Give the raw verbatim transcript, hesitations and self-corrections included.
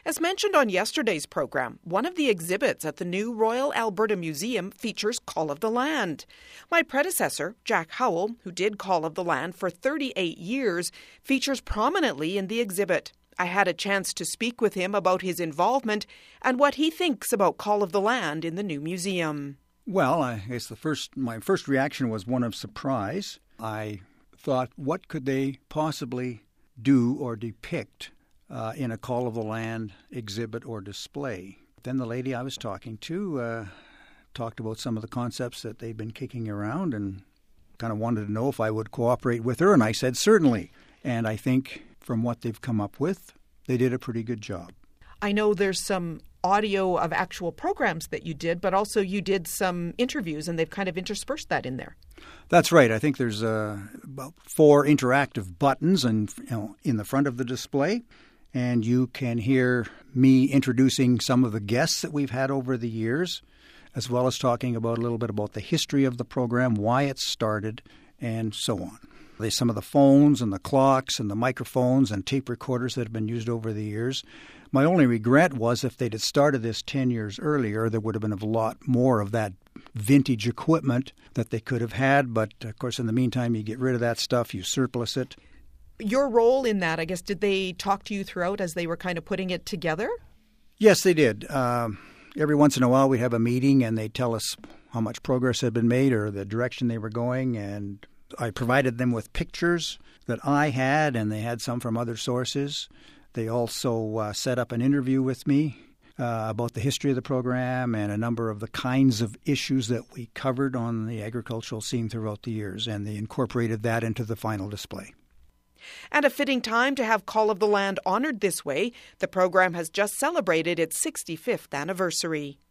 As mentioned on yesterday's program, one of the exhibits at the new Royal Alberta Museum features Call of the Land. My predecessor, Jack Howell, who did Call of the Land for thirty-eight years, features prominently in the exhibit. I had a chance to speak with him about his involvement and what he thinks about Call of the Land in the new museum. Well, I guess the first my first reaction was one of surprise. I thought, what could they possibly do or depict uh, in a Call of the Land exhibit or display? Then the lady I was talking to uh, talked about some of the concepts that they'd been kicking around and kind of wanted to know if I would cooperate with her, and I said certainly. And I think from what they've come up with, they did a pretty good job. I know there's some audio of actual programs that you did, but also you did some interviews, and they've kind of interspersed that in there. That's right. I think there's uh, about four interactive buttons and, you know, in the front of the display, and you can hear me introducing some of the guests that we've had over the years, as well as talking about a little bit about the history of the program, why it started, and so on. There's some of the phones and the clocks and the microphones and tape recorders that have been used over the years. My only regret was if they'd have started this ten years earlier, there would have been a lot more of that vintage equipment that they could have had. But, of course, in the meantime, you get rid of that stuff, you surplus it. Your role in that, I guess, did they talk to you throughout as they were kind of putting it together? Yes, they did. Um, every once in a while we have a meeting and they tell us how much progress had been made or the direction they were going, and I provided them with pictures that I had, and they had some from other sources. They also uh, set up an interview with me uh, about the history of the program and a number of the kinds of issues that we covered on the agricultural scene throughout the years, and they incorporated that into the final display. And a fitting time to have Call of the Land honored this way. The program has just celebrated its sixty-fifth anniversary.